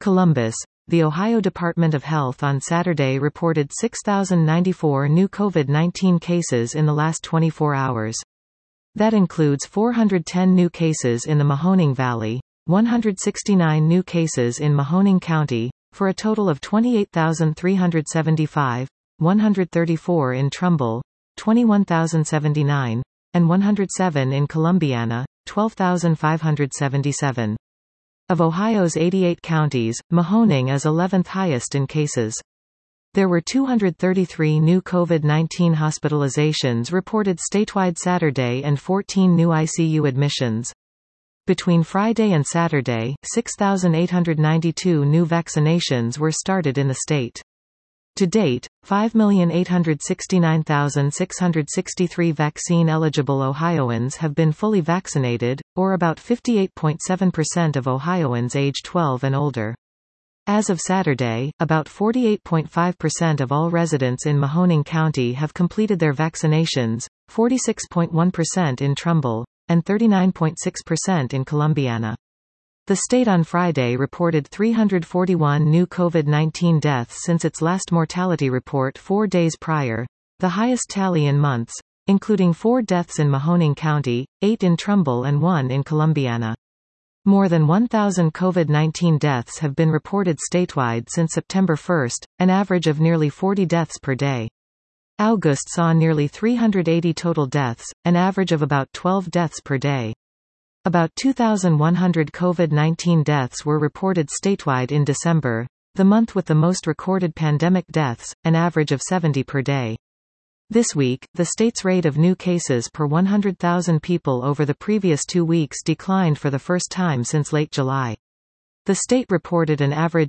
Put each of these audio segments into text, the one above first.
Columbus. The Ohio Department of Health on Saturday reported 6,094 new COVID-19 cases in the last 24 hours. That includes 410 new cases in the Mahoning Valley, 169 new cases in Mahoning County, for a total of 28,375, 134 in Trumbull, 21,079, and 107 in Columbiana, 12,577. Of Ohio's 88 counties, Mahoning is 11th highest in cases. There were 233 new COVID-19 hospitalizations reported statewide Saturday and 14 new ICU admissions. Between Friday and Saturday, 6,892 new vaccinations were started in the state. To date, 5,869,663 vaccine-eligible Ohioans have been fully vaccinated, or about 58.7% of Ohioans age 12 and older. As of Saturday, about 48.5% of all residents in Mahoning County have completed their vaccinations, 46.1% in Trumbull, and 39.6% in Columbiana. The state on Friday reported 341 new COVID-19 deaths since its last mortality report 4 days prior, the highest tally in months, including 4 deaths in Mahoning County, 8 in Trumbull and 1 in Columbiana. More than 1,000 COVID-19 deaths have been reported statewide since September 1, an average of nearly 40 deaths per day. August saw nearly 380 total deaths, an average of about 12 deaths per day. About 2,100 COVID-19 deaths were reported statewide in December, the month with the most recorded pandemic deaths, an average of 70 per day. This week, the state's rate of new cases per 100,000 people over the previous 2 weeks declined for the first time since late July. The state reported an average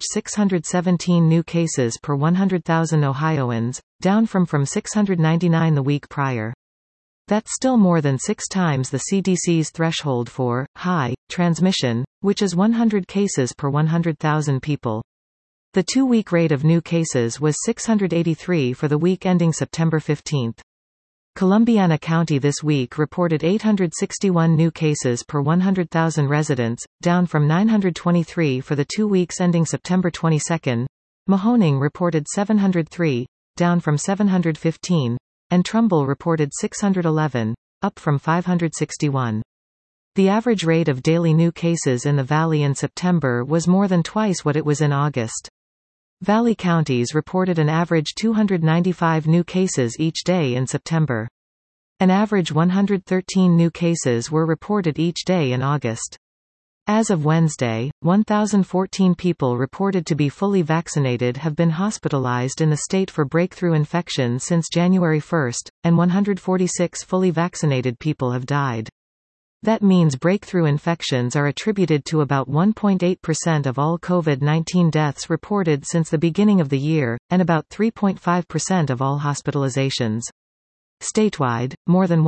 617 new cases per 100,000 Ohioans, down from 699 the week prior. That's still more than 6 times the CDC's threshold for high transmission, which is 100 cases per 100,000 people. The 2-week rate of new cases was 683 for the week ending September 15. Columbiana County this week reported 861 new cases per 100,000 residents, down from 923 for the 2 weeks ending September 22. Mahoning reported 703, down from 715. And Trumbull reported 611, up from 561. The average rate of daily new cases in the Valley in September was more than twice what it was in August. Valley counties reported an average 295 new cases each day in September. An average 113 new cases were reported each day in August. As of Wednesday, 1,014 people reported to be fully vaccinated have been hospitalized in the state for breakthrough infections since January 1, and 146 fully vaccinated people have died. That means breakthrough infections are attributed to about 1.8% of all COVID-19 deaths reported since the beginning of the year, and about 3.5% of all hospitalizations. Statewide, more than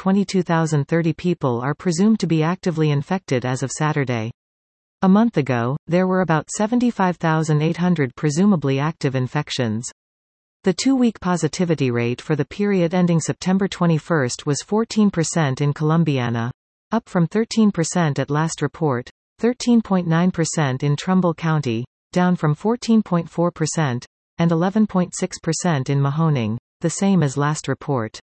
122,030 people are presumed to be actively infected as of Saturday. A month ago, there were about 75,800 presumably active infections. The 2-week positivity rate for the period ending September 21 was 14% in Columbiana, up from 13% at last report, 13.9% in Trumbull County, down from 14.4%, and 11.6% in Mahoning, the same as last report.